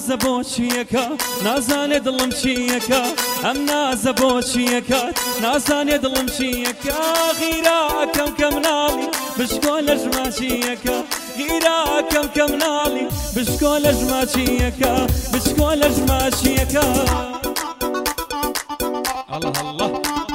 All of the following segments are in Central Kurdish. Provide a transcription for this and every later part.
نازە بۆچیەکە نازانێ دڵم چیەکە ئەم نازە بۆچیەکە نازانێ دڵم چیەکە غیراکەم کە مناڵی بشکۆ لە ژماچیەکە غیراکەم کە مناڵی بشکۆ لە ژماچیەکە بشکۆ لە ژماچیەکە الله الله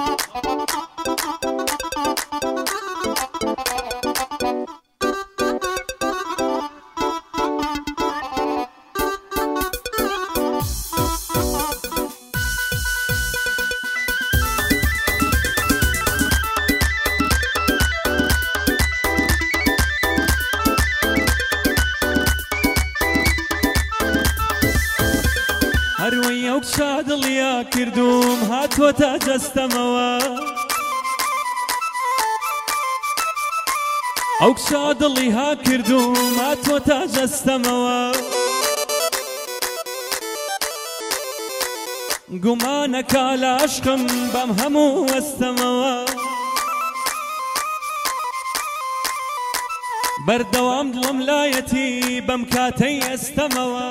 هەروەی ئەو کچە دڵیا کردوم هاتوۆتە دەستەمەوە ئەو کچە دڵی ها کردوم هاتوۆتە دەستەمەوە گومانەکە لە عشقم بەم هەموو وەستەمەوە بەردەوام دڵم لایەتی بەم کاتەی ئەستەمەوە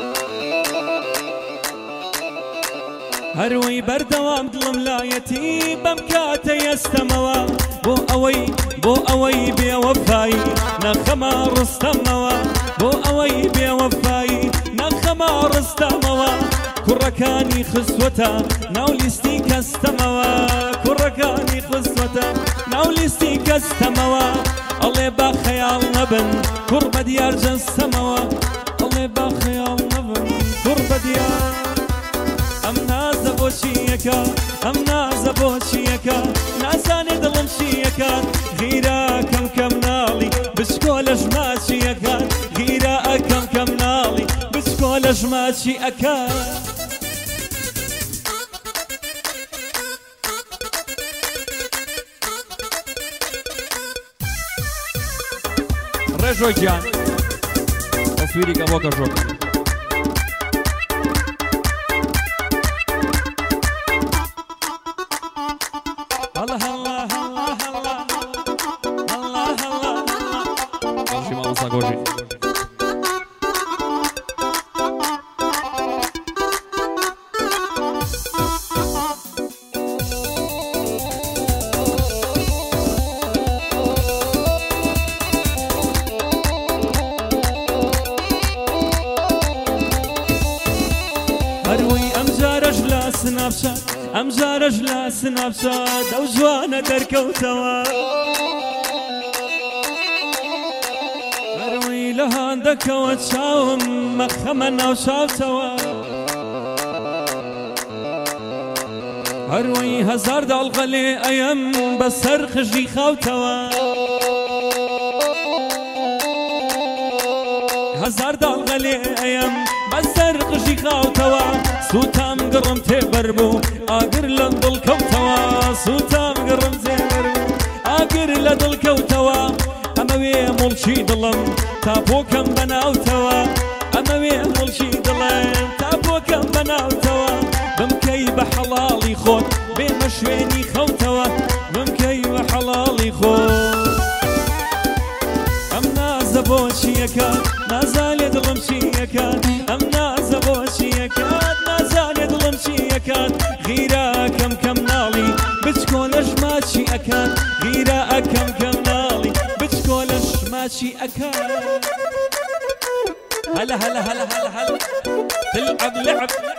هەروەی بەردەوام دڵم لایەتی بەم کاتەی ئەستەمەوە بۆ ئەوەی بێوەفایی نەخەمە ڕستەمەوە بۆ ئەوەی بێوەفایی نەخەمە ڕستەمەوە کوڕەکانی خستوەتە ناو لیستی کەستەمەوە کوڕەکانی خستوەتە ناو لیستی کەستەمەوە ئەڵێ با خەیاڵ نەبن کوڕ بە دیار جەستەمەوە ئەڵێ با خەیاڵ نەبن کوڕ بە دیار ئەم نازە بۆچیەکە ئەم نازە بۆچیەکە نازانێ دڵم چیەکە غیراکەم کە مناڵی بچکۆ لە ژماچیەکە غیراکەم کە مناڵی بچکۆ لە ژماچیەکە ڕێژۆ گیان تەسویری گەڵۆکە ژۆک الله الله الله الله الله الله شما وساگوجی هەروەی ئەم جارەش لە سناپشات ئەم جارەش لە سناپشات ئەو جوانە دەرکەوتەوە هەروەی لە هاندەکەوە چاوم مەخەمە ناو چاوتەوە هەروەی هەزار داڵغەلێ ئەیەم بەسەر خژی خاوتەوە هەزار داڵغەلێ ئەیەم بەسەر خژی خاوتەوە سوتام گڕم تێبەر بوو ئاگر لە دڵ کەوتەوە سوتام گڕم تێبەر بوو ئاگر لە دڵ کەوتەوە ئەمەوێ مڵکی دڵم تاپۆکەم بەناوتەوە ئەمەوێ مڵکی دڵم تاپۆکەم بەناوتەوە بمکەی بە حەڵاڵی خۆت بێمە شوێنی خەوتەوە بمکەی بە حەڵاڵی خۆت ئەم نازە بۆچیەکە نازانێ دڵم چیەکات ئەم نازە بۆچیەکە نازانێ دڵم چیەکات غیراکەم کە مناڵی بچکۆ لە ژماچی ئەکات غیراکەم کە مناڵی بچکۆ لە ژماچی ئەکات هلا هلا هلا هلا هلا تلعب لعب